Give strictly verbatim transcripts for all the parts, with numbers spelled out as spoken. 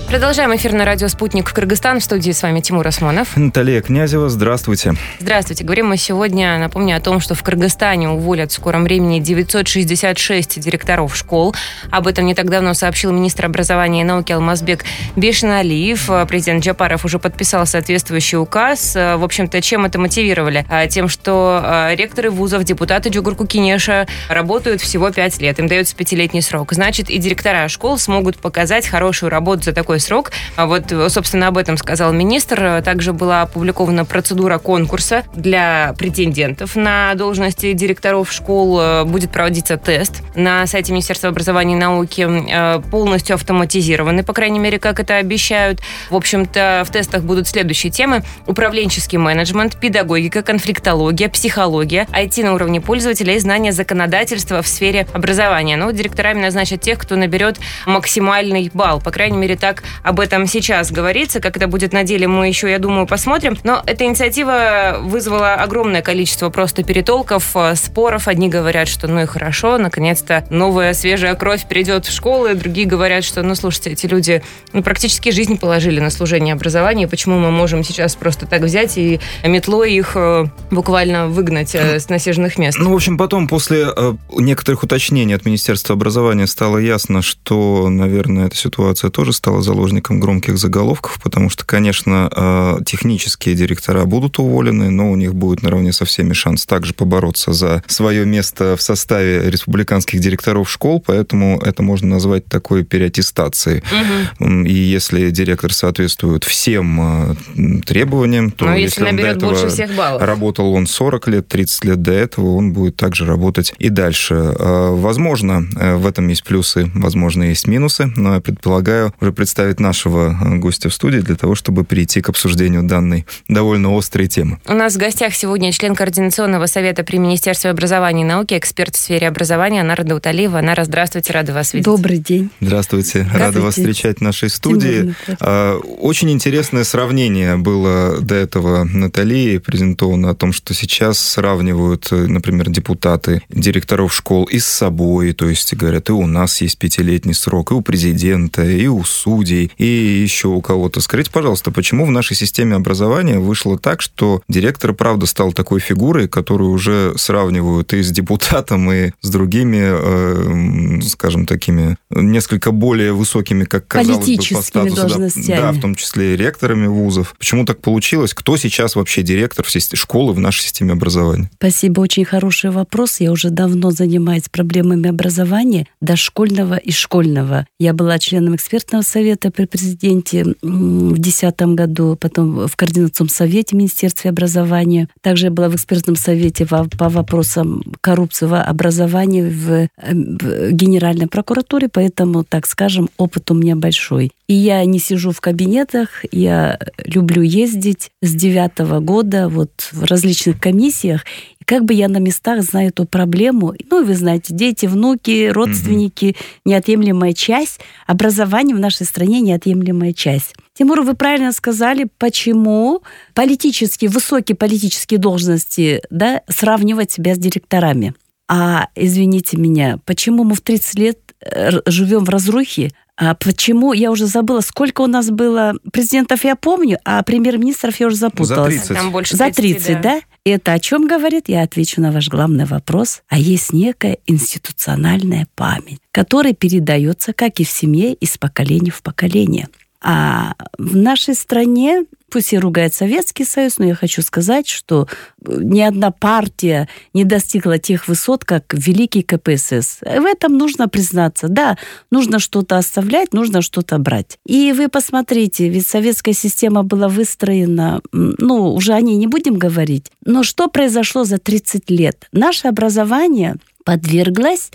Продолжаем эфир на радио «Спутник» Кыргызстан. В студии с вами Тимур Осмонов. Наталья Князева, здравствуйте. Здравствуйте. Говорим мы сегодня, напомню, о том, что в Кыргызстане уволят в скором времени девятьсот шестьдесят шесть директоров школ. Об этом не так давно сообщил министр образования и науки Алмазбек Бейшеналиев. Президент Джапаров уже подписал соответствующий указ. В общем-то, чем это мотивировали? Тем, что ректоры вузов, депутаты Джугурку Кенеша работают всего пять лет. Им дается пятилетний срок. Значит, и директора школ смогут показать хорошую работу за такой срок. Вот, собственно, об этом сказал министр. Также была опубликована процедура конкурса для претендентов на должности директоров школ. Будет проводиться тест на сайте Министерства образования и науки. Полностью автоматизированы, по крайней мере, как это обещают. В общем-то, в тестах будут следующие темы: управленческий менеджмент, педагогика, конфликтология, психология, ай ти на уровне пользователя и знания законодательства в сфере образования. Ну, директорами назначат тех, кто наберет максимальный балл. По крайней мере, так об этом сейчас говорится. Как это будет на деле, мы еще, я думаю, посмотрим. Но эта инициатива вызвала огромное количество просто перетолков, споров. Одни говорят, что ну и хорошо, наконец-то новая свежая кровь придет в школы. Другие говорят, что, ну, слушайте, эти люди ну, практически жизнь положили на служение образованию. Почему мы можем сейчас просто так взять и метлой их буквально выгнать с насиженных мест? Ну, в общем, потом, после некоторых уточнений от Министерства образования, стало ясно, что, наверное, эта ситуация тоже стала заложником громких заголовков, потому что, конечно, технические директора будут уволены, но у них будет наравне со всеми шанс также побороться за свое место в составе республиканских директоров школ, поэтому это можно назвать такой переаттестацией. Угу. И если директор соответствует всем требованиям, то но если, если он до этого больше всех баллов. Работал он сорок лет, тридцать лет до этого, он будет также работать и дальше. Возможно, в этом есть плюсы, возможно, есть минусы, но я предполагаю уже представить нашего гостя в студии для того, чтобы перейти к обсуждению данной довольно острой темы. У нас в гостях сегодня член Координационного совета при Министерстве образования и науки, эксперт в сфере образования Анара Дауталиева. Анара, здравствуйте, рада вас видеть. Добрый день. Здравствуйте, Здравствуйте. Рада вас встречать в нашей студии. Тимур, очень интересное сравнение было до этого Натальей презентовано о том, что сейчас сравнивают, например, депутаты директоров школ и с собой, то есть говорят, и у нас есть пятилетний срок, и у президента, и у судей, и еще у кого-то. Скажите, пожалуйста, почему в нашей системе образования вышло так, что директор, правда, стал такой фигурой, которую уже сравнивают и с депутатом, и с другими, э, скажем, такими несколько более высокими, как казалось бы, по статусу, должностями. Да, в том числе и ректорами вузов. Почему так получилось? Кто сейчас вообще директор в системе, школы в нашей системе образования? Спасибо, очень хороший вопрос. Я уже давно занимаюсь проблемами образования дошкольного и школьного. Я была членом экспертного совета при президенте в две тысячи десятом году, потом в Координационном совете Министерства образования. Также я была в экспертном совете по вопросам коррупции в образовании в Генеральной прокуратуре, поэтому, так скажем, опыт у меня большой. И я не сижу в кабинетах, я люблю ездить с девятого года вот в различных комиссиях. И как бы я на местах знаю эту проблему. Ну, вы знаете, дети, внуки, родственники, угу. неотъемлемая часть. Образование в нашей стране неотъемлемая часть. Тимур, вы правильно сказали, почему политические, высокие политические должности, да, сравнивать себя с директорами. А, извините меня, почему мы в тридцать лет живем в разрухе? А почему? Я уже забыла, сколько у нас было президентов, я помню, а премьер-министров я уже запуталась. За тридцать. Там больше За тридцать, да? И это о чем говорит? Я отвечу на ваш главный вопрос. А есть некая институциональная память, которая передается, как и в семье, из поколения в поколение. А в нашей стране, пусть и ругает Советский Союз, но я хочу сказать, что ни одна партия не достигла тех высот, как великий ка пэ эс эс. В этом нужно признаться. Да, нужно что-то оставлять, нужно что-то брать. И вы посмотрите, ведь советская система была выстроена, ну, уже о ней не будем говорить. Но что произошло за тридцать лет? Наше образование подверглась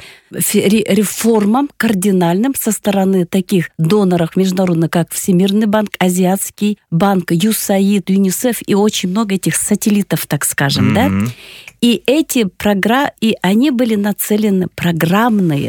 реформам кардинальным со стороны таких доноров международных, как Всемирный банк, Азиатский банк, ю саид, ЮНИСЕФ и очень много этих сателлитов, так скажем, mm-hmm. да? И эти программы, и они были нацелены программные,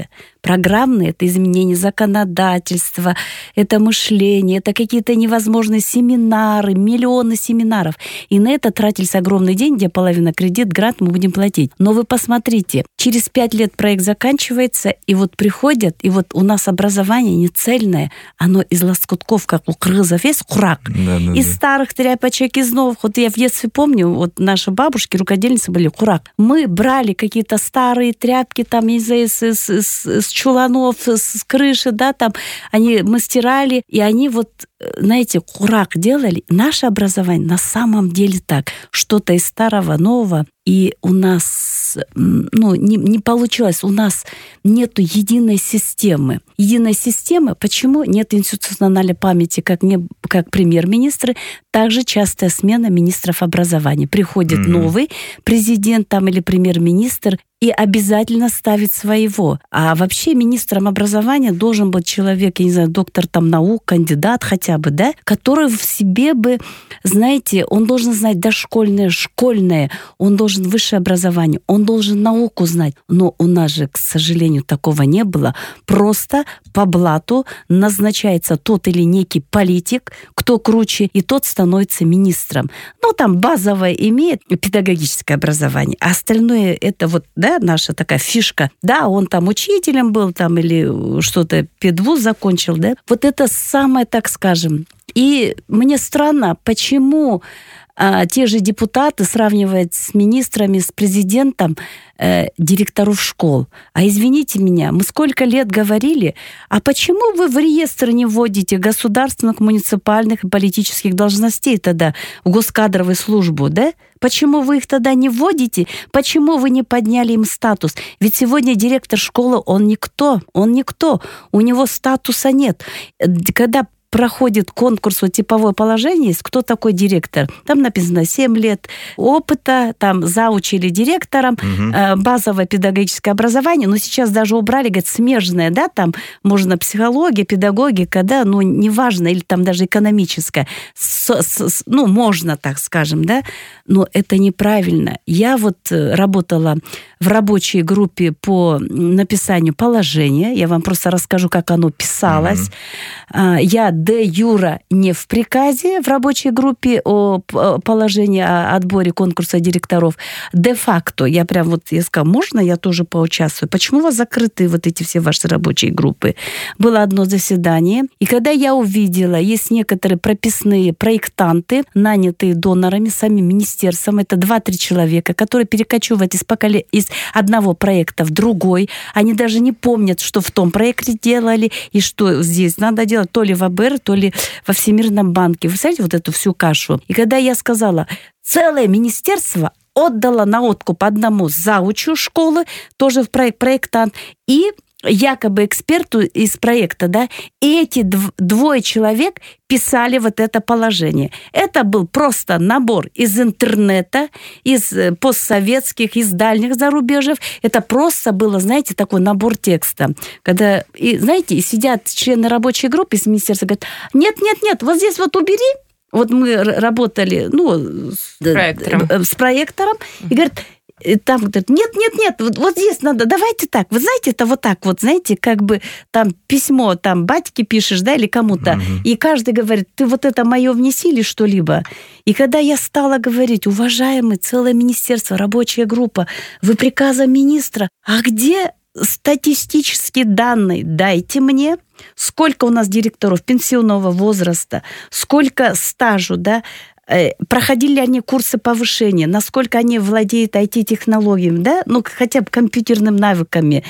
программные, это изменение законодательства, это мышление, это какие-то невозможные семинары, миллионы семинаров. И на это тратились огромные деньги, где половина кредит, грант мы будем платить. Но вы посмотрите, через пять лет проект заканчивается, и вот приходят, и вот у нас образование не цельное, оно из лоскутков, как у кыргызов есть курак, да, да, из да. старых тряпочек, из новых. Вот я в детстве помню, вот наши бабушки, рукодельницы были курак. Мы брали какие-то старые тряпки, там, из, из, из, из, из чуланов, с крыши, да, там, они, мы стирали, и они вот, знаете, курак делали. Наше образование на самом деле так, что-то из старого, нового, и у нас, ну, не, не получилось, у нас нету единой системы. Единой системы, почему нет институциональной памяти, как, не, как премьер-министры, также частая смена министров образования. Приходит mm-hmm. новый президент там, или премьер-министр, и обязательно ставит своего. А вообще министром образования должен быть человек, я не знаю, доктор там наук, кандидат хотя бы, да, который в себе бы, знаете, он должен знать дошкольное, школьное, он должен высшее образование, он должен науку знать. Но у нас же, к сожалению, такого не было. Просто по блату назначается тот или некий политик, кто круче, и тот становится министром. Ну, там базовое имеет педагогическое образование, а остальное это вот, да, наша такая фишка. Да, он там учителем был, там, или что-то педвуз закончил, да. Вот это самое, так скажем. И мне странно, почему а, те же депутаты сравнивают с министрами, с президентом э, директоров школ. А извините меня, мы сколько лет говорили, а почему вы в реестр не вводите государственных, муниципальных и политических должностей тогда в госкадровую службу, да? Почему вы их тогда не вводите? Почему вы не подняли им статус? Ведь сегодня директор школы, он никто, он никто, у него статуса нет. Когда проходит конкурс, вот типовое положение есть, кто такой директор. Там написано семь лет опыта, там зауч или директором, угу. базовое педагогическое образование, но сейчас даже убрали, говорят, смежное, да, там можно психология, педагогика, да, ну, неважно, или там даже экономическое, с, с, ну, можно, так скажем, да, но это неправильно. Я вот работала в рабочей группе по написанию положения, я вам просто расскажу, как оно писалось. Угу. Я де юра не в приказе в рабочей группе о положении о отборе конкурса директоров. Де-факто, я прям вот, я сказала, можно я тоже поучаствую? Почему у вас закрыты вот эти все ваши рабочие группы? Было одно заседание, и когда я увидела, есть некоторые прописные проектанты, нанятые донорами, самим министерством, это два-три человека, которые перекочевывают из, поколе... из одного проекта в другой, они даже не помнят, что в том проекте делали, и что здесь надо делать, то ли в АБР, то ли во Всемирном банке. Вы знаете, вот эту всю кашу. И когда я сказала, целое министерство отдало на откуп одному заучу школы, тоже в проект, проектант, и якобы эксперту из проекта, да, и эти двое человек писали вот это положение. Это был просто набор из интернета, из постсоветских, из дальних зарубежьев. Это просто было, знаете, такой набор текста. Когда, и, знаете, сидят члены рабочей группы из министерства, говорят, нет, нет, нет, вот здесь вот убери. Вот мы работали, ну, с проектором, с проектором и говорят, там говорят, нет, нет, нет, вот, вот здесь надо, давайте так, вы знаете, это вот так вот, знаете, как бы там письмо, там батьке пишешь, да, или кому-то, угу. и каждый говорит, ты вот это мое внеси или что-либо. И когда я стала говорить, уважаемый, целое министерство, рабочая группа, вы приказом министра, а где статистические данные дайте мне, сколько у нас директоров пенсионного возраста, сколько стажу, да, проходили ли они курсы повышения, насколько они владеют ай ти-технологиями, да, ну, хотя бы компьютерными навыками.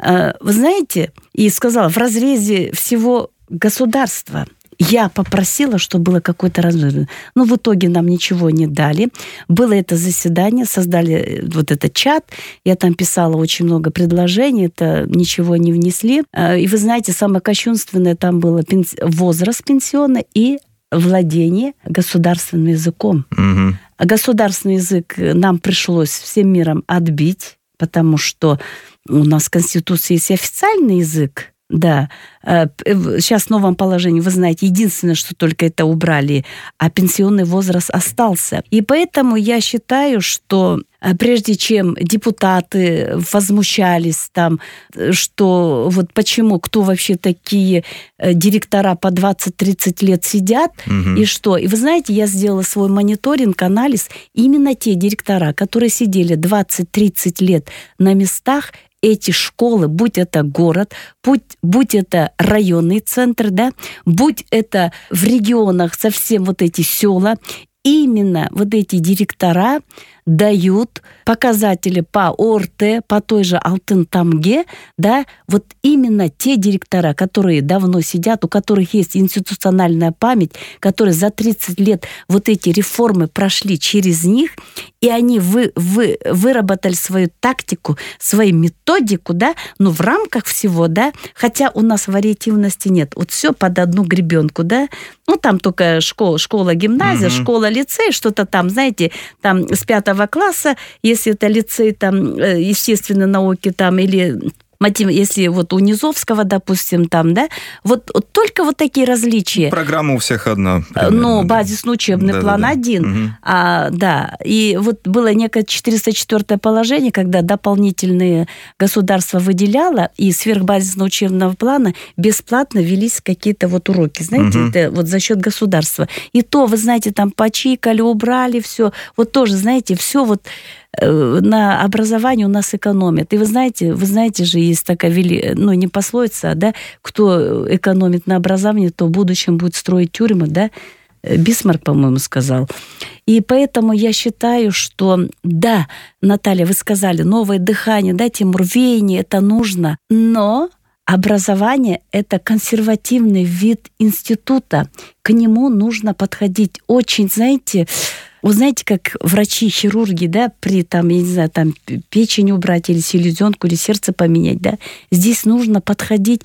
Вы знаете, и сказала, в разрезе всего государства я попросила, чтобы было какое-то развитие. Но в итоге нам ничего не дали. Было это заседание, создали вот этот чат. Я там писала очень много предложений, это ничего не внесли. И вы знаете, самое кощунственное там было возраст пенсионный и владение государственным языком. Угу. А государственный язык нам пришлось всем миром отбить, потому что у нас в Конституции есть официальный язык. Да, сейчас в новом положении, вы знаете, единственное, что только это убрали, а пенсионный возраст остался. И поэтому я считаю, что прежде чем депутаты возмущались там, что вот почему, кто вообще такие директора по двадцать-тридцать лет сидят, угу. и что. И вы знаете, я сделала свой мониторинг, анализ. Именно те директора, которые сидели двадцать-тридцать лет на местах, эти школы, будь это город, будь, будь это районный центр, да, будь это в регионах совсем вот эти села, именно вот эти директора дают показатели по ОРТ, по той же Алтын-Тамге, да, вот именно те директора, которые давно сидят, у которых есть институциональная память, которые за тридцать лет вот эти реформы прошли через них, и они вы, вы, выработали свою тактику, свою методику, да, но в рамках всего, да, хотя у нас вариативности нет, вот все под одну гребенку, да, ну, там только школа, школа, гимназия, угу. школа, лицей, что-то там, знаете, там с пятого класса, если это лицей, там, естественной науки, там, или если вот у Низовского, допустим, там, да, вот, вот только вот такие различия. Программа у всех одна. Примерно, ну, базисно-учебный да, план да, да. один. Угу. А, да, и вот было некое четыреста четвёртое положение, когда дополнительные государство выделяло, и сверхбазисного учебного плана бесплатно велись какие-то вот уроки, знаете, угу. это вот за счет государства. И то, вы знаете, там почикали, убрали, все. Вот тоже, знаете, все вот на образование у нас экономят. И вы знаете, вы знаете же, есть такая, вели... ну, не пословица, да, кто экономит на образовании, то в будущем будет строить тюрьмы, да, Бисмарк, по-моему, сказал. И поэтому я считаю, что, да, Наталья, вы сказали, новое дыхание, дайте им рвение, это нужно, но образование – это консервативный вид института. К нему нужно подходить очень, знаете, вы знаете, как врачи, хирурги, да, при, там, я не знаю, там, печень убрать или селезенку, или сердце поменять, да, здесь нужно подходить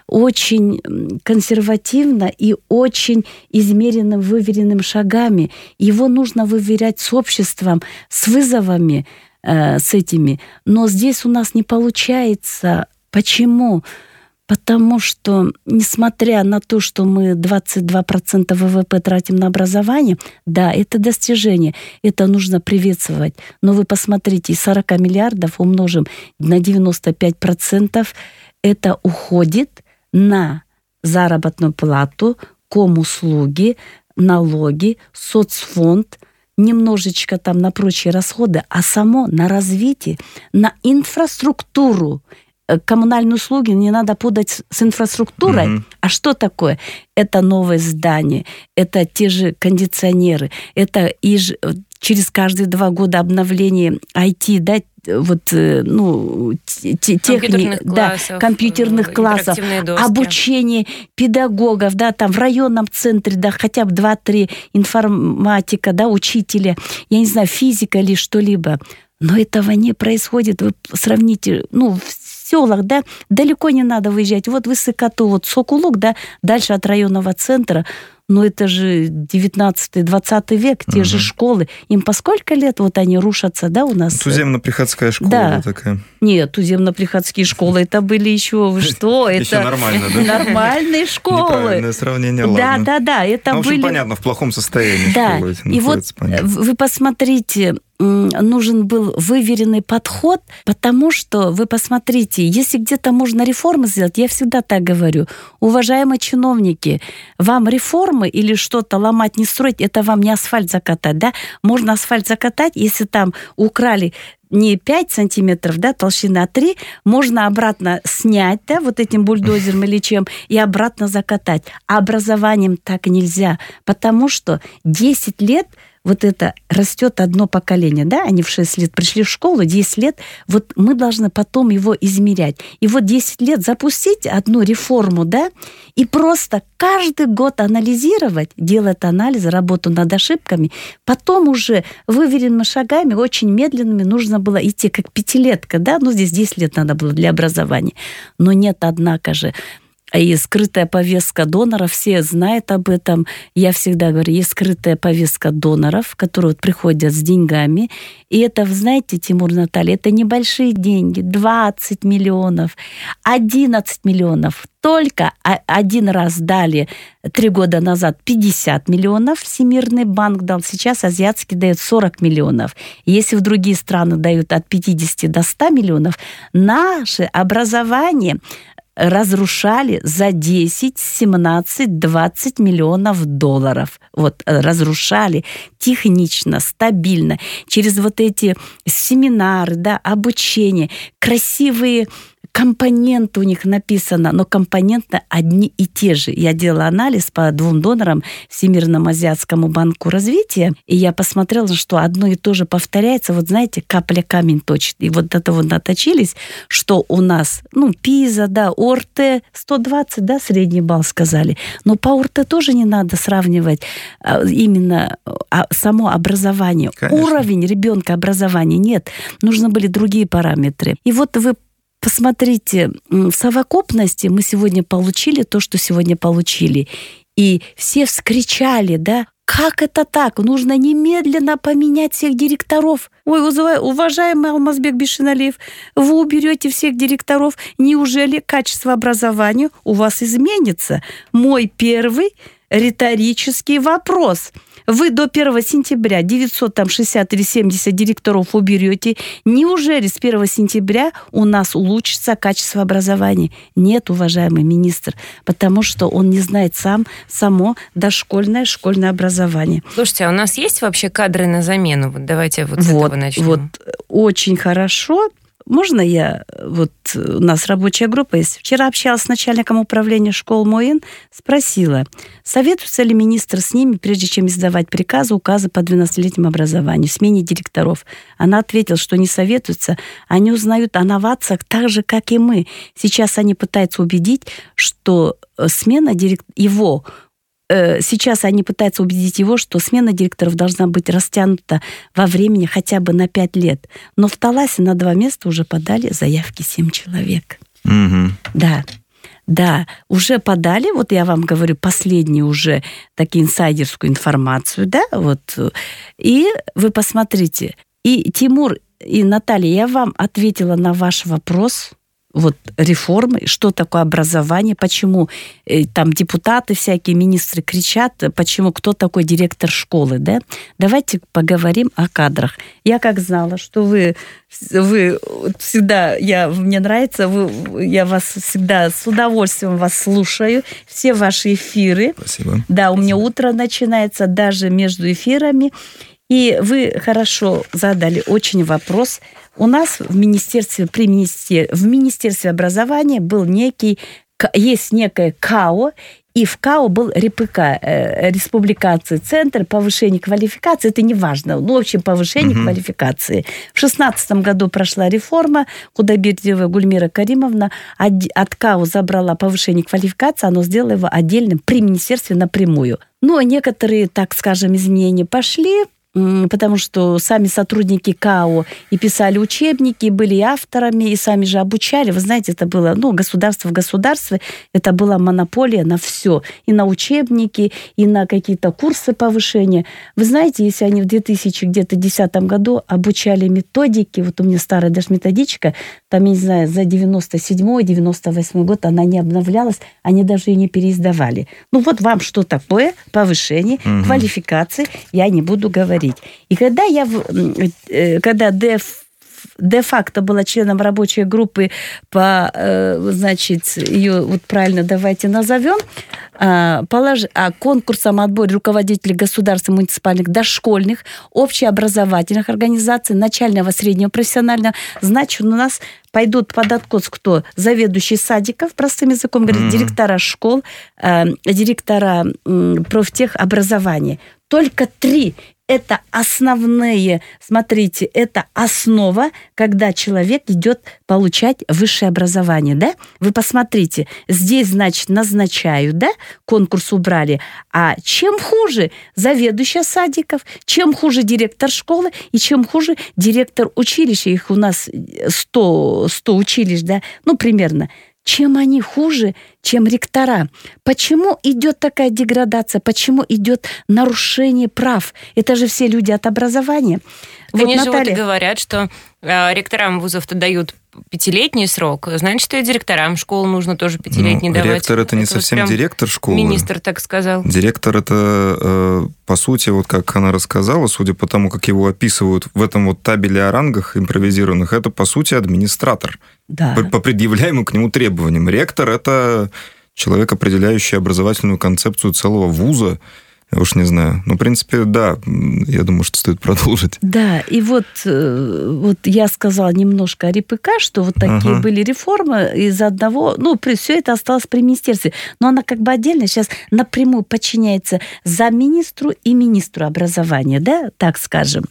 очень консервативно и очень измеренным, выверенным шагами. Его нужно выверять с обществом, с вызовами, э, с этими. Но здесь у нас не получается. Почему? Потому что, несмотря на то, что мы двадцать два процента ВВП тратим на образование, да, это достижение, это нужно приветствовать. Но вы посмотрите, из сорок миллиардов умножим на девяносто пять процентов, это уходит на заработную плату, комуслуги, налоги, соцфонд, немножечко там на прочие расходы, а само на развитие, на инфраструктуру. Коммунальные услуги не надо путать с инфраструктурой. Mm-hmm. А что такое? Это новое здание, это те же кондиционеры, это и ж, через каждые два года обновление ай ти, да, вот, ну, техник, да, компьютерных классов, обучение педагогов, да, там в районном центре, да, хотя бы два-три информатика, да, учителя, я не знаю, физика или что-либо. Но этого не происходит. Вы сравните, ну, в селах, да, далеко не надо выезжать. Вот Высокоту, вот Сокулук, да, дальше от районного центра. Но это же девятнадцатый-двадцатый век, те угу. же школы. Им по сколько лет вот они рушатся, да, у нас? Туземно-приходская школа да. такая. Нет, туземно-приходские школы, это были еще, вы что? Еще нормально, да? Нормальные школы. Неправильное сравнение, ладно. Да, да, да, это были... В общем, понятно, в плохом состоянии да. школы эти и вот вы посмотрите, нужен был выверенный подход, потому что, вы посмотрите, если где-то можно реформы сделать, я всегда так говорю, уважаемые чиновники, вам реформы или что-то ломать, не строить, это вам не асфальт закатать, да? Можно асфальт закатать, если там украли не пять сантиметров, да, толщина, а три, можно обратно снять, да, вот этим бульдозером или чем, и обратно закатать. А образованием так нельзя, потому что десять лет вот это растет одно поколение, да, они в шесть лет пришли в школу, десять лет, вот мы должны потом его измерять. И вот десять лет запустить одну реформу, да, и просто каждый год анализировать, делать анализ, работу над ошибками, потом уже выверенными шагами, очень медленными нужно было идти, как пятилетка, да, ну, здесь десять лет надо было для образования. Но нет, однако же, И скрытая повестка доноров, все знают об этом. Я всегда говорю, есть скрытая повестка доноров, которые вот приходят с деньгами. И это, знаете, Тимур, Наталья, это небольшие деньги. двадцать миллионов, одиннадцать миллионов. Только один раз дали три года назад пятьдесят миллионов, Всемирный банк дал, сейчас азиатский дает сорок миллионов. Если в другие страны дают от пятидесяти до ста миллионов, наше образование разрушали за десять, семнадцать, двадцать миллионов долларов. Вот разрушали технично, стабильно, через вот эти семинары, да, обучение, красивые компоненты у них написано, но компоненты одни и те же. Я делала анализ по двум донорам, Всемирному азиатскому банку развития, и я посмотрела, что одно и то же повторяется. Вот знаете, капля камень точит. И вот это вот наточились, что у нас, ну, ПИЗа, да, ОРТ сто двадцать, да, средний балл сказали. Но по ОРТ тоже не надо сравнивать именно само образование. Конечно. Уровень ребенка образования нет. Нужны были другие параметры. И вот вы посмотрите, в совокупности мы сегодня получили то, что сегодня получили. И все вскричали, да, как это так? Нужно немедленно поменять всех директоров. Ой, уважаемый Алмазбек Бешеналиев, вы уберете всех директоров. Неужели качество образования у вас изменится? Мой первый риторический вопрос. Вы до первого сентября девятьсот шестьдесят или семьдесят директоров уберете. Неужели с первого сентября у нас улучшится качество образования? Нет, уважаемый министр, потому что он не знает сам само дошкольное школьное образование. Слушайте, а у нас есть вообще кадры на замену? Вот давайте вот с вот, этого начнем. Вот, очень хорошо. Можно я, вот у нас рабочая группа есть. Вчера общалась с начальником управления школ МОИН, спросила, советуется ли министр с ними, прежде чем издавать приказы, указы по двенадцатилетнему образованию, смене директоров. Она ответила, что не советуются, они узнают о новациях так же, как и мы. Сейчас они пытаются убедить, что смена директора, его Сейчас они пытаются убедить его, что смена директоров должна быть растянута во времени хотя бы на пять лет. Но в Таласе на два места уже подали заявки семь человек. Угу. Да, да, уже подали, вот я вам говорю, последнюю уже такую инсайдерскую информацию, да, вот. И вы посмотрите, и Тимур, и Наталья, я вам ответила на ваш вопрос, вот реформы, что такое образование, почему э, там депутаты всякие, министры кричат, почему, кто такой директор школы, да? Давайте поговорим о кадрах. Я как знала, что вы, вы всегда, я, мне нравится, вы, я вас всегда с удовольствием вас слушаю, все ваши эфиры. Спасибо. Да, у меня утро начинается даже между эфирами. И вы хорошо задали очень вопрос. У нас в министерстве, при министер... в Министерстве образования был некий, есть некое КАО, и в КАО был РИПК, Республикации, Центр повышения квалификации. Это не важно, ну, в общем, повышение угу. квалификации. В шестнадцатом году прошла реформа, Худайбердиева Гульмира Каримовна от КАО забрала повышение квалификации, оно сделало его отдельным при министерстве напрямую. Но некоторые, так скажем, изменения пошли, потому что сами сотрудники КАО и писали учебники, и были авторами, и сами же обучали. Вы знаете, это было, ну, государство в государстве, это была монополия на все. И на учебники, и на какие-то курсы повышения. Вы знаете, если они в две тысячи десятом году обучали методики, вот у меня старая даже методичка, там, я не знаю, за девяносто седьмой девяносто восьмой год она не обновлялась, они даже ее не переиздавали. Ну, вот вам что такое повышение угу. квалификации, я не буду говорить. И когда я, когда ДЭФ де-факто была членом рабочей группы по, значит, ее вот правильно давайте назовем, полож... а конкурсом отбора руководителей государственных, муниципальных, дошкольных, общеобразовательных организаций, начального, среднего, профессионального, значит, у нас пойдут под откос кто? Заведующие садиков, простым языком говорят, mm-hmm. директора школ, директора профтехобразования. Только три. Это основные, смотрите, это основа, когда человек идет получать высшее образование, да? Вы посмотрите, здесь, значит, назначают, да? Конкурс убрали. А чем хуже заведующая садиков, чем хуже директор школы и чем хуже директор училища, их у нас сто, сто училищ, да? Ну, примерно. чем они хуже, чем ректора? Почему идет такая деградация? Почему идет нарушение прав? Это же все люди от образования. Они вот, же Наталья... вот и говорят, что э, ректорам вузов-то дают пятилетний срок, значит, и директорам школ нужно тоже пятилетний ну, давать. Ректор – это не это совсем вот директор школы. Министр так сказал. Директор – это, по сути, вот как она рассказала, судя по тому, как его описывают в этом вот табеле о рангах импровизированных, это, по сути, администратор. Да. По предъявляемым к нему требованиям. Ректор – это человек, определяющий образовательную концепцию целого вуза. Я уж не знаю. Ну, в принципе, да, я думаю, что стоит продолжить. Да, и вот, вот я сказала немножко о РИПК, что вот такие ага. были реформы из одного... Ну, все это осталось при министерстве. Но она как бы отдельно сейчас напрямую подчиняется замминистру и министру образования, да, так скажем.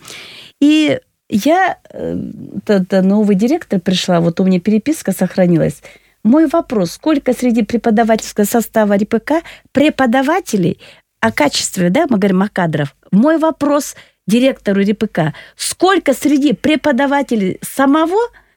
И я... Это новый директор пришла, вот у меня переписка сохранилась. Мой вопрос, сколько среди преподавательского состава РИПК преподавателей... О качестве, да, мы говорим о кадрах. Мой вопрос директору РИПК. Сколько среди преподавателей самого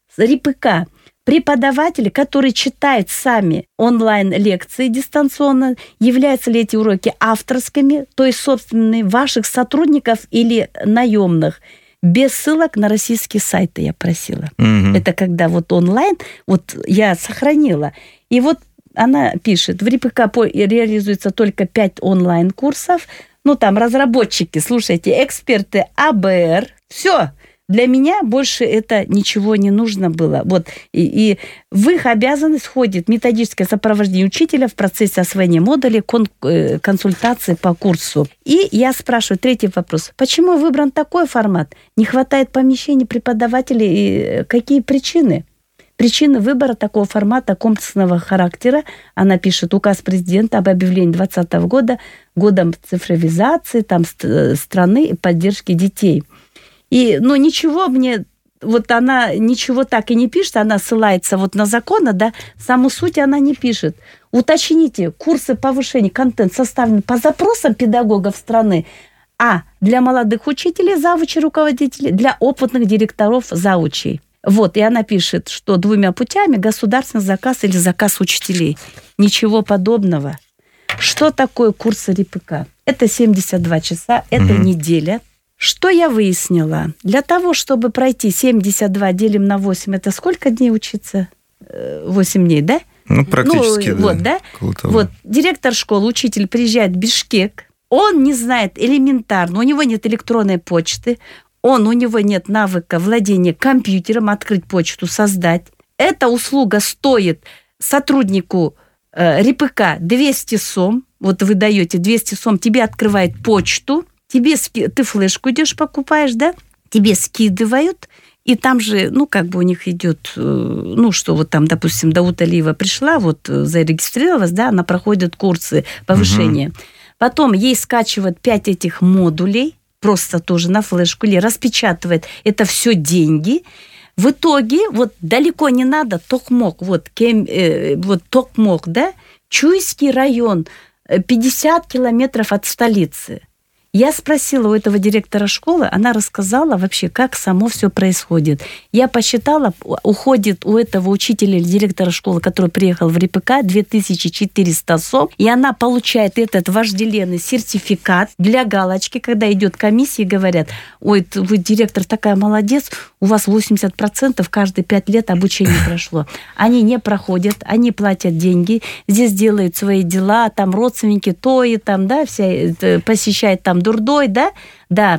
РИПК, преподавателей, которые читают сами онлайн-лекции дистанционно, являются ли эти уроки авторскими, то есть собственными ваших сотрудников или наемных? Без ссылок на российские сайты я просила. Угу. Это когда вот онлайн, вот я сохранила. И вот она пишет, в РИПК реализуется только пять онлайн-курсов. Ну, там, разработчики, слушайте, эксперты АБР. Все. Для меня больше это ничего не нужно было. Вот. И, и в их обязанность входит методическое сопровождение учителя в процессе освоения модулей, кон, консультации по курсу. И я спрашиваю, третий вопрос. Почему выбран такой формат? Не хватает помещений преподавателей? И какие причины? Причины выбора такого формата комплексного характера, она пишет, указ президента об объявлении двадцатого года годом цифровизации там, страны и поддержки детей. И, ну, ничего мне, вот она ничего так и не пишет, она ссылается вот на законы, да, саму суть она не пишет. Уточните, курсы повышения, контент составлены по запросам педагогов страны, а для молодых учителей, завучей, руководителей, для опытных директоров, заучей. Вот, и она пишет, что двумя путями государственный заказ или заказ учителей. Ничего подобного. Что такое курсы РИПК? Это семьдесят два часа, это угу. неделя. Что я выяснила? Для того, чтобы пройти семьдесят два делим на восемь, это сколько дней учиться? восемь дней, да? Ну, практически, ну, да. Вот, да? Вот, директор школы, учитель приезжает в Бишкек, он не знает элементарно, у него нет электронной почты, Он, у него нет навыка владения компьютером, открыть почту, создать. Эта услуга стоит сотруднику э, РИПК двести сом. Вот вы даете двести сом, тебе открывает почту, тебе ски... ты флешку идешь покупаешь, да? Тебе скидывают, и там же, ну, как бы у них идет, ну, что вот там, допустим, Дауд Алиева пришла, вот зарегистрировалась, да, она проходит курсы повышения. Угу. Потом ей скачивают пять этих модулей, просто тоже на флешку, или распечатывает. Это все деньги. В итоге, вот далеко не надо, Токмок, вот, Кем, э, вот Токмок, да, Чуйский район, пятьдесят километров от столицы. Я спросила у этого директора школы, она рассказала вообще, как само все происходит. Я посчитала, уходит у этого учителя или директора школы, который приехал в РИПК, две тысячи четыреста сом, и она получает этот вожделенный сертификат для галочки, когда идет комиссия, и говорят, ой, вы, директор, такая молодец, у вас восемьдесят процентов каждые пять лет обучение прошло. Они не проходят, они платят деньги, здесь делают свои дела, там родственники, то и там, да, все посещают там дурдой, да, да.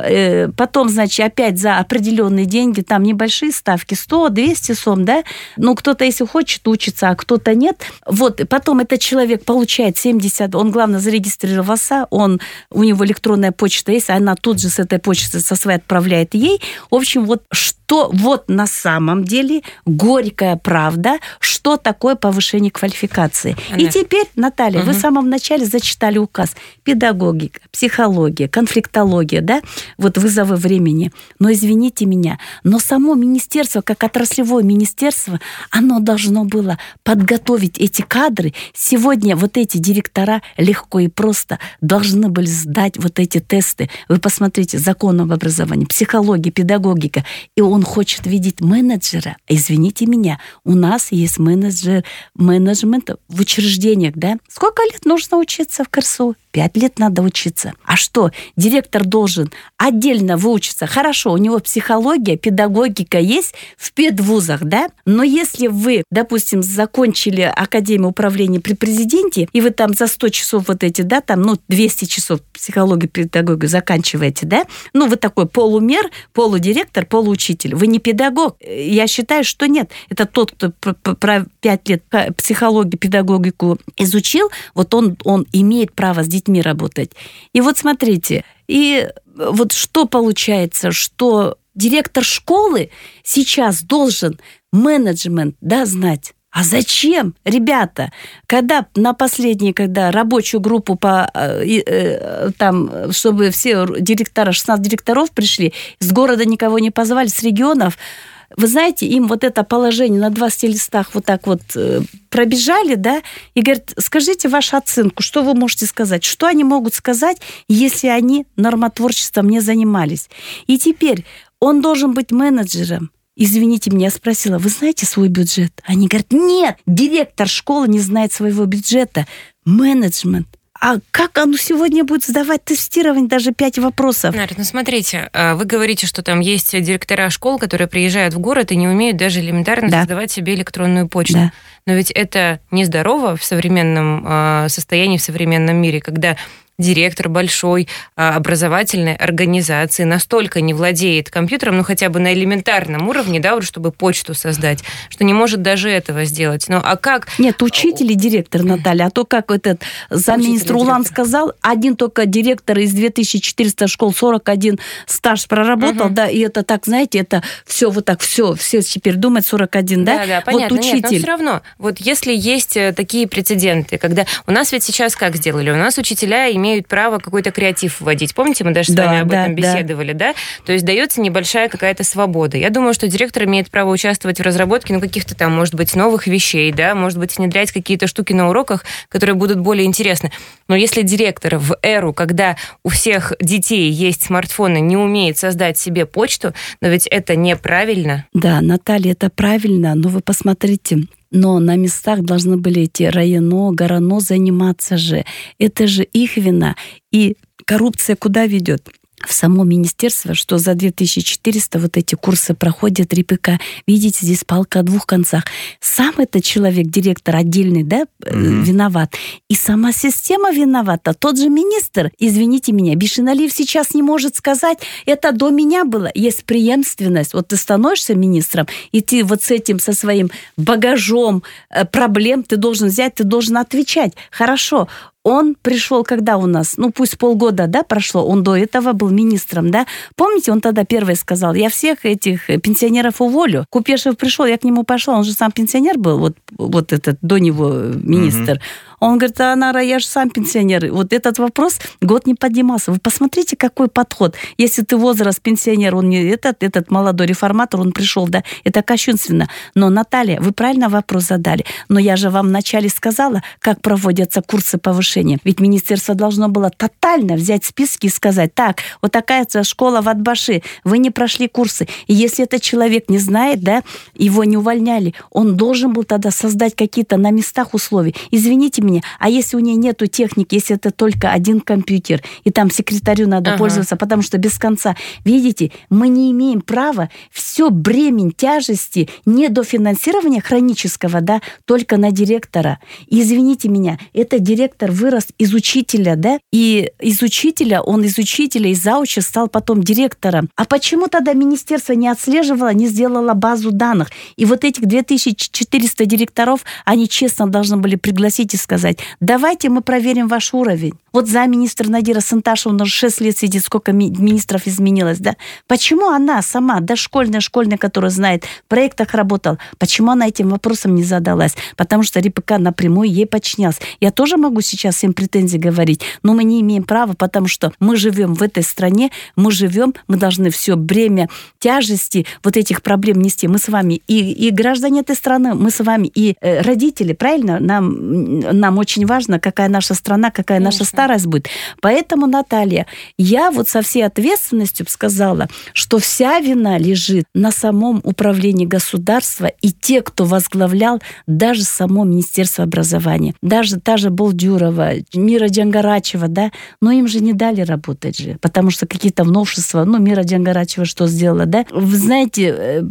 Потом, значит, опять за определенные деньги, там небольшие ставки, сто двести сом, да. Ну, кто-то, если хочет, учится, а кто-то нет. Вот, потом этот человек получает семьдесят, он, главное, зарегистрировался, он, у него электронная почта есть, она тут же с этой почты со своей отправляет ей. В общем, вот что вот на самом деле горькая правда, что такое повышение квалификации. Ага. И теперь, Наталья, угу. вы в самом начале зачитали указ. Педагогика, психология, конфликтология, психология, да, вот вызовы времени. Но извините меня, но само министерство, как отраслевое министерство, оно должно было подготовить эти кадры. Сегодня вот эти директора легко и просто должны были сдать вот эти тесты. Вы посмотрите, закон об образовании, психология, педагогика. И он хочет видеть менеджера. Извините меня, у нас есть менеджер, менеджмент в учреждениях, да? Сколько лет нужно учиться в КРСУ? Пять лет надо учиться. А что, директор должен отдельно выучиться? Хорошо, у него психология, педагогика есть в педвузах, да? Но если вы, допустим, закончили Академию управления при президенте, и вы там за сто часов вот эти, да, там, ну, двести часов психологию, педагогию заканчиваете, да? Ну, вы такой полумер, полудиректор, полуучитель. Вы не педагог. Я считаю, что нет. Это тот, кто про пять лет психологию, педагогику изучил, вот он, он имеет право с детьми работать. И вот смотрите, и вот что получается, что директор школы сейчас должен менеджмент, да, знать. А зачем, ребята, когда на последней, когда рабочую группу по там, чтобы все директора, шестнадцать директоров пришли, с города никого не позвали, с регионов, вы знаете, им вот это положение на двадцати листах вот так вот пробежали, да, и говорят, скажите вашу оценку, что вы можете сказать, что они могут сказать, если они нормотворчеством не занимались. И теперь он должен быть менеджером. Извините меня, я спросила, вы знаете свой бюджет? Они говорят, нет, директор школы не знает своего бюджета. Менеджмент. А как оно сегодня будет сдавать тестирование, даже пять вопросов? Наря, ну смотрите, вы говорите, что там есть директора школ, которые приезжают в город и не умеют даже элементарно да. создавать себе электронную почту. Да. Но ведь это нездорово в современном состоянии, в современном мире, когда директор большой образовательной организации настолько не владеет компьютером, ну хотя бы на элементарном уровне, да, вот, чтобы почту создать, что не может даже этого сделать. Ну а как... Нет, учитель и директор, Наталья, а то, как этот замминистра Улан сказал, один только директор из две тысячи четыреста школ, сорок один стаж проработал, угу. да, и это так, знаете, это все вот так, все, все теперь думают сорок один, да? Да, да, понятно, вот учитель. Нет, но все равно, вот если есть такие прецеденты, когда у нас ведь сейчас как сделали, у нас учителя имеют имеют право какой-то креатив вводить. Помните, мы даже с да, вами об да, этом беседовали, да. да? То есть дается небольшая какая-то свобода. Я думаю, что директор имеет право участвовать в разработке, ну, каких-то там, может быть, новых вещей, да, может быть, внедрять какие-то штуки на уроках, которые будут более интересны. Но если директор в эру, когда у всех детей есть смартфоны, не умеет создать себе почту, но ведь это неправильно. Да, Наталья, это правильно, но вы посмотрите, но на местах должны были эти районо, горано заниматься же. Это же их вина. И коррупция куда ведет? В само министерство, что за две тысячи четыреста вот эти курсы проходят РИПК. Видите, здесь палка о двух концах. Сам этот человек, директор отдельный, да, mm-hmm. виноват. И сама система виновата. Тот же министр, извините меня, Бишеналиев сейчас не может сказать, это до меня было. Есть преемственность. Вот ты становишься министром, и ты вот с этим, со своим багажом проблем ты должен взять, ты должен отвечать. Хорошо. Он пришел, когда у нас, ну пусть полгода, да, прошло, он до этого был министром, да. Помните, он тогда первый сказал, я всех этих пенсионеров уволю. Купешев пришел, я к нему пошла, он же сам пенсионер был, вот, вот этот, до него министр. Mm-hmm. Он говорит, а, Нара, я же сам пенсионер. Вот этот вопрос год не поднимался. Вы посмотрите, какой подход. Если ты возраст пенсионер, он не этот, этот молодой реформатор, он пришел, да, это кощунственно. Но, Наталья, вы правильно вопрос задали. Но я же вам вначале сказала, как проводятся курсы повышения. Ведь министерство должно было тотально взять списки и сказать, так, вот такая школа в Атбаши, вы не прошли курсы. И если этот человек не знает, да, его не увольняли, он должен был тогда создать какие-то на местах условия. Извините меня, а если у нее нету техники, если это только один компьютер, и там секретарю надо ага. пользоваться, потому что без конца. Видите, мы не имеем права все бремень тяжести недофинансирования хронического, да, только на директора. И извините меня, этот директор вырос из учителя, да, и из учителя, он из учителя, из зауча стал потом директором. А почему тогда министерство не отслеживало, не сделало базу данных? И вот этих две тысячи четыреста директоров, они честно должны были пригласить и сказать, сказать, давайте мы проверим ваш уровень. Вот замминистра Надира Санташева, она уже шесть лет сидит, сколько ми- министров изменилось, да? Почему она сама, дошкольная, школьная, которая знает, в проектах работала, почему она этим вопросом не задалась? Потому что РИПК напрямую ей подчинялся. Я тоже могу сейчас всем претензий говорить, но мы не имеем права, потому что мы живем в этой стране, мы живем, мы должны все бремя тяжести вот этих проблем нести. Мы с вами и, и граждане этой страны, мы с вами и э, родители, правильно? Нам, нам очень важно, какая наша страна, какая Конечно. наша старость будет. Поэтому, Наталья, я вот со всей ответственностью сказала, что вся вина лежит на самом управлении государства и те, кто возглавлял даже само Министерство образования. Даже та же Болдюрова, Мира Джангарачева, да, но им же не дали работать же, потому что какие-то новшества, ну, Мира Джангарачева что сделала, да? Вы знаете,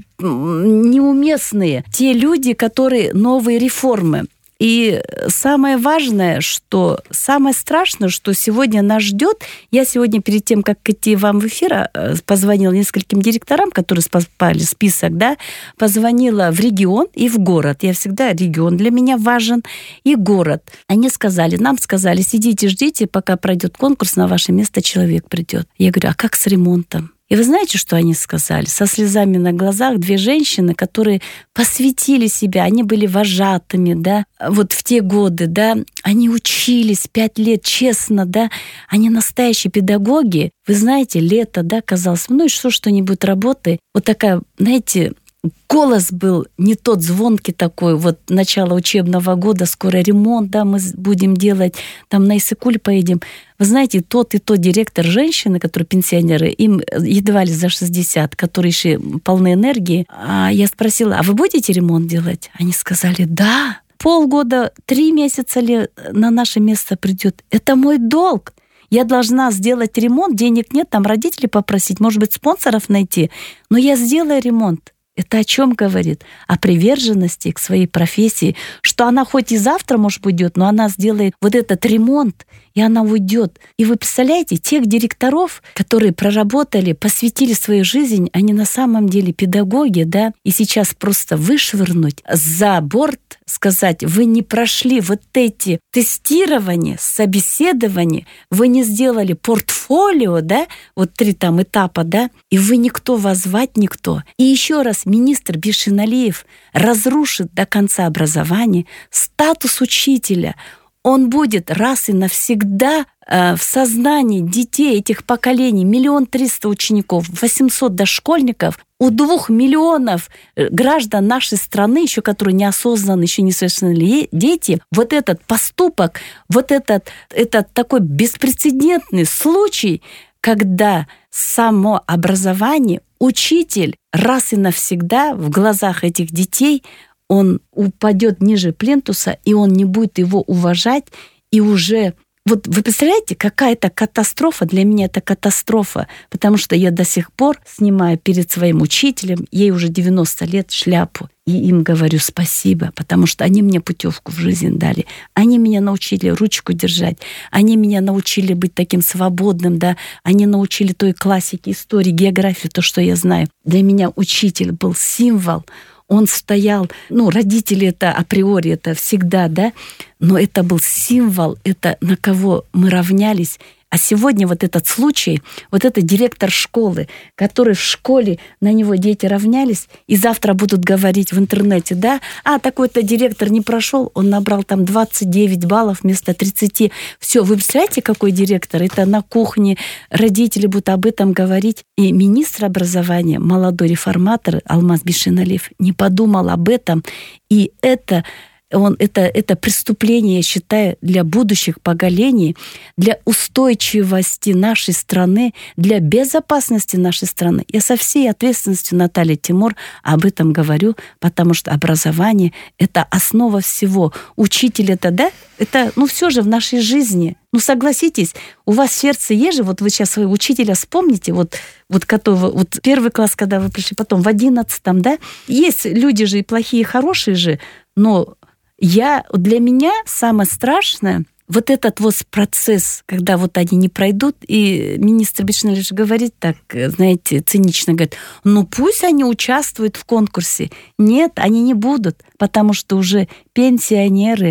неуместные те люди, которые новые реформы. И самое важное, что самое страшное, что сегодня нас ждет, я сегодня перед тем, как идти вам в эфир, позвонила нескольким директорам, которые попали в список, да, позвонила в регион и в город. Я всегда, регион для меня важен, и город. Они сказали, нам сказали, сидите, ждите, пока пройдет конкурс, на ваше место человек придет. Я говорю, а как с ремонтом? И вы знаете, что они сказали? Со слезами на глазах две женщины, которые посвятили себя, они были вожатыми, да, вот в те годы, да, они учились пять лет, честно, да, они настоящие педагоги. Вы знаете, лето, да, казалось, ну и что, что-нибудь работы. Вот такая, знаете, голос был не тот звонкий такой, вот начало учебного года, скоро ремонт, да, мы будем делать, там на Иссык-Куль поедем. Вы знаете, тот и тот директор женщины, которые пенсионеры, им едва ли за шестьдесят, которые еще полны энергии. А я спросила, а вы будете ремонт делать? Они сказали, да. Полгода, три месяца ли на наше место придет. Это мой долг. Я должна сделать ремонт, денег нет, там родителей попросить, может быть, спонсоров найти, но я сделаю ремонт. Это о чем говорит? О приверженности к своей профессии, что она хоть и завтра, может, уйдет, но она сделает вот этот ремонт, и она уйдет. И вы представляете, тех директоров, которые проработали, посвятили свою жизнь, они на самом деле педагоги, да, и сейчас просто вышвырнуть за борт, сказать, вы не прошли вот эти тестирования, собеседования, вы не сделали портфолио, да, вот три там этапа, да, и вы никто, вас звать никто. И еще раз, министр Бишеналиев разрушит до конца образования статус учителя. Он будет раз и навсегда э, в сознании детей этих поколений, миллион триста учеников, восемьсот дошкольников, у двух миллионов граждан нашей страны, еще которые неосознанны, еще несовершеннолетние дети, вот этот поступок, вот этот, этот такой беспрецедентный случай, когда само образование, учитель раз и навсегда в глазах этих детей он упадет ниже плинтуса, и он не будет его уважать, и уже... Вот вы представляете, какая это катастрофа? Для меня это катастрофа, потому что я до сих пор снимаю перед своим учителем, ей уже девяносто лет, шляпу, и им говорю спасибо, потому что они мне путевку в жизнь дали. Они меня научили ручку держать, они меня научили быть таким свободным, да, они научили той классике, истории, географии, то, что я знаю. Для меня учитель был символ. Он стоял, ну, родители это априори, это всегда, да, но это был символ, это на кого мы равнялись. А сегодня вот этот случай, вот этот директор школы, который в школе, на него дети равнялись, и завтра будут говорить в интернете, да, а такой-то директор не прошел, он набрал там двадцать девять баллов вместо тридцати. Все, вы представляете, какой директор? Это на кухне родители будут об этом говорить. И министр образования, молодой реформатор Алмаз Бишеналиев, не подумал об этом. И это... Он, это, это преступление, я считаю, для будущих поколений, для устойчивости нашей страны, для безопасности нашей страны. Я со всей ответственностью, Наталья Тимур, об этом говорю, потому что образование — это основа всего. Учитель — это, да, это, ну, все же в нашей жизни. Ну, согласитесь, у вас в сердце есть же, вот вы сейчас своего учителя вспомните, вот, вот, которого, вот первый класс, когда вы пришли, потом в одиннадцатом, да, есть люди же и плохие, и хорошие же, но Я, для меня самое страшное вот этот вот процесс, когда вот они не пройдут, и министр Бишеналиев говорит так, знаете, цинично говорит, ну пусть они участвуют в конкурсе. Нет, они не будут, потому что уже пенсионеры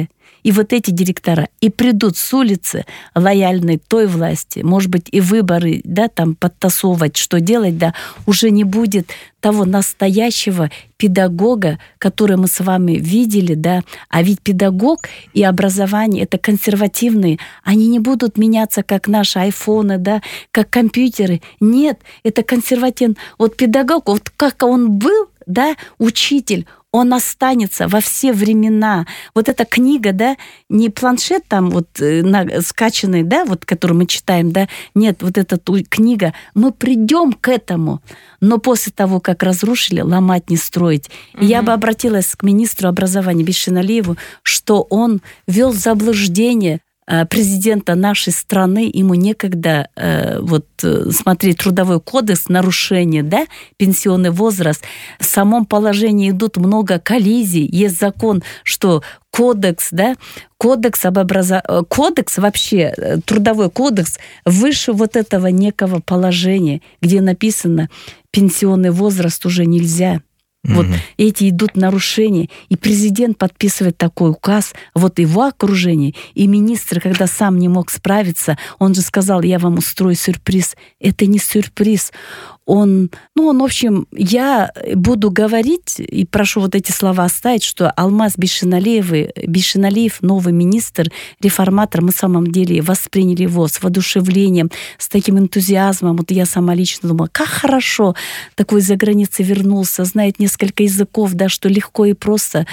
И вот эти директора и придут с улицы лояльные той власти, может быть, и выборы, да, там подтасовывать, что делать, да, уже не будет того настоящего педагога, который мы с вами видели, да, а ведь педагог и образование — это консервативные, они не будут меняться, как наши айфоны, да, как компьютеры. Нет, это консервативный. Вот педагог, вот как он был, да, учитель, он останется во все времена. Вот эта книга, да, не планшет там вот на, скачанный, да, вот, который мы читаем, да, нет, вот эта книга, мы придем к этому, но после того, как разрушили, ломать не строить. И mm-hmm. я бы обратилась к министру образования Бишиналиеву, что он ввел в заблуждение президента нашей страны, ему некогда э, вот, смотреть трудовой кодекс, нарушение, да, пенсионный возраст. В самом положении идут много коллизий. Есть закон, что кодекс, да, кодекс об образовании, кодекс вообще, трудовой кодекс выше вот этого некого положения, где написано, пенсионный возраст уже нельзя. Вот mm-hmm. эти идут нарушения, и президент подписывает такой указ, вот его окружение, и министр, когда сам не мог справиться, он же сказал, я вам устрою сюрприз. Это не сюрприз. Он, ну, он, в общем, я буду говорить, и прошу вот эти слова оставить, что Алмаз Бишиналиев, Бишиналиев, новый министр, реформатор, мы в самом деле восприняли его с воодушевлением, с таким энтузиазмом. Вот я сама лично думала, как хорошо, такой из-за границы вернулся, знает несколько языков, да, что легко и просто.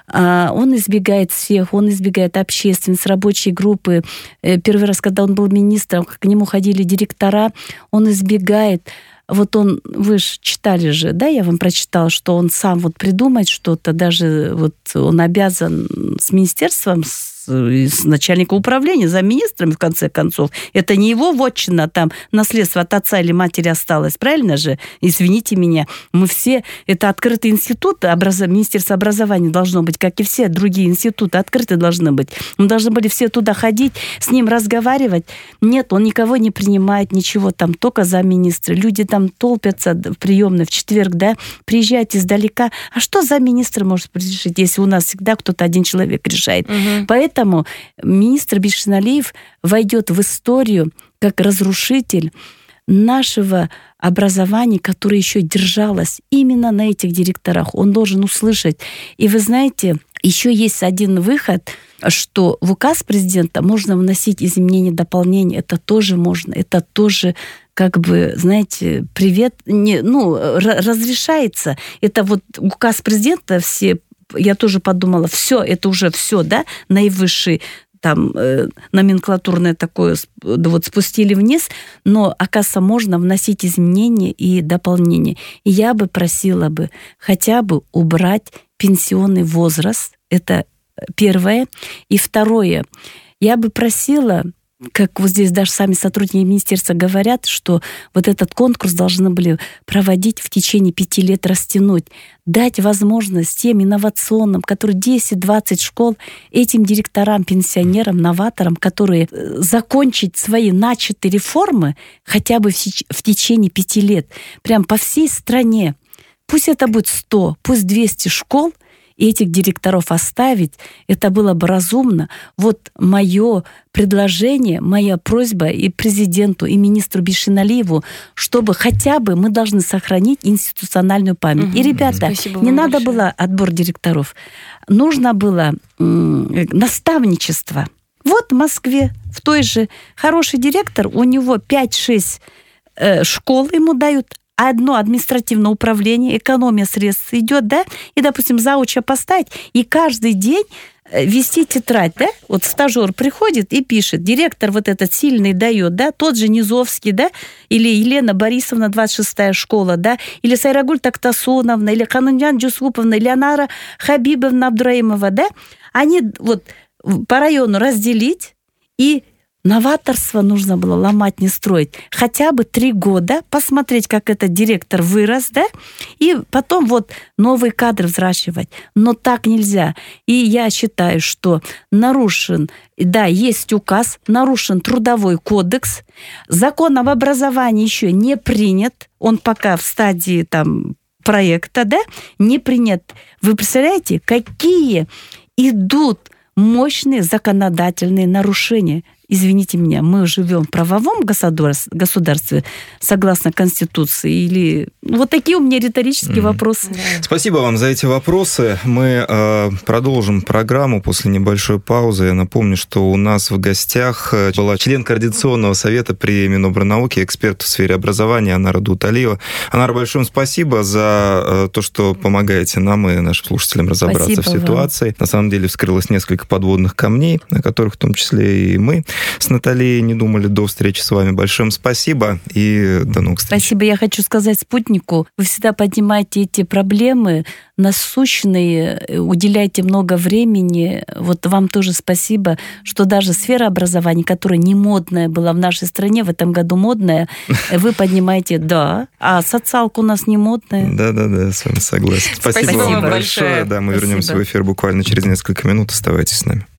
Он избегает всех, он избегает общественности, рабочей группы. Первый раз, когда он был министром, к нему ходили директора, он избегает. Вот он, вы же читали же, да, я вам прочитала, что он сам вот придумает что-то, даже вот он обязан с министерством, с, с начальником управления, замминистрами, в конце концов. Это не его вотчина, там, наследство от отца или матери осталось, правильно же? Извините меня, мы все, это открытый институт, образ... Министерство образования должно быть, как и все другие институты, открыты должны быть. Мы должны были все туда ходить, с ним разговаривать. Нет, он никого не принимает, ничего, там только замминистры. Люди там толпятся в приемной в четверг, да, приезжают издалека. А что замминистр может решить, если у нас всегда кто-то один человек решает? Угу. Поэтому министр Бишиналиев войдет в историю как разрушитель нашего образования, которое еще держалось именно на этих директорах. Он должен услышать. И вы знаете, еще есть один выход, что в указ президента можно вносить изменения, дополнения. Это тоже можно, это тоже как бы, знаете, привет, не, ну, разрешается. Это вот указ президента, все, я тоже подумала, все, это уже все, да, наивысший там э, номенклатурное такое вот спустили вниз, но, оказывается, можно вносить изменения и дополнения. И я бы просила бы хотя бы убрать пенсионный возраст, это первое. И второе, я бы просила, как вот здесь даже сами сотрудники министерства говорят, что вот этот конкурс должны были проводить в течение пяти лет, растянуть, дать возможность тем инновационным, которые десять-двадцать школ, этим директорам, пенсионерам, новаторам, которые закончить свои начатые реформы хотя бы в, в течение пяти лет, прям по всей стране. Пусть это будет сто, пусть двести школ, и этих директоров оставить, это было бы разумно. Вот мое предложение, моя просьба и президенту, и министру Бишиналиеву, чтобы хотя бы мы должны сохранить институциональную память. Угу. И, ребята, Спасибо не надо большое. Было отбор директоров. Нужно было м- наставничество. Вот в Москве, в той же хороший директор, у него пять-шесть э, школ ему дают, одно административное управление, экономия средств идет, да, и, допустим, зауча поставить, и каждый день вести тетрадь, да, вот стажер приходит и пишет, директор вот этот сильный дает, да, тот же Низовский, да, или Елена Борисовна, двадцать шестая школа, да, или Сайрагуль Тактасоновна, или Хануньян Джусуповна, или Анара Хабибовна Абдраимова, да, они вот по району разделить, и новаторство нужно было ломать, не строить. Хотя бы три года посмотреть, как этот директор вырос, да, и потом вот новые кадры взращивать. Но так нельзя. И я считаю, что нарушен, да, есть указ, нарушен трудовой кодекс, закон об образовании еще не принят, он пока в стадии там проекта, да, не принят. Вы представляете, какие идут мощные законодательные нарушения. Извините меня, мы живем в правовом государстве, согласно Конституции, или... Вот такие у меня риторические mm-hmm. вопросы. Спасибо вам за эти вопросы. Мы э, продолжим программу после небольшой паузы. Я напомню, что у нас в гостях была член Координационного совета при Минобрнауке, эксперт в сфере образования Анара Дауталиева. Анара, большое спасибо за э, то, что помогаете нам и нашим слушателям разобраться спасибо в ситуации. Вам. На самом деле вскрылось несколько подводных камней, на которых в том числе и мы с Натальей не думали. До встречи с вами. Большое спасибо и до новых встреч. Спасибо. Я хочу сказать спутнику, вы всегда поднимаете эти проблемы насущные, уделяете много времени. Вот вам тоже спасибо, что даже сфера образования, которая не модная была в нашей стране, в этом году модная, вы поднимаете, да, а социалка у нас не модная. Да-да-да, с вами согласен. Спасибо, спасибо вам большое. большое. Да, мы спасибо. вернемся в эфир буквально через несколько минут. Оставайтесь с нами.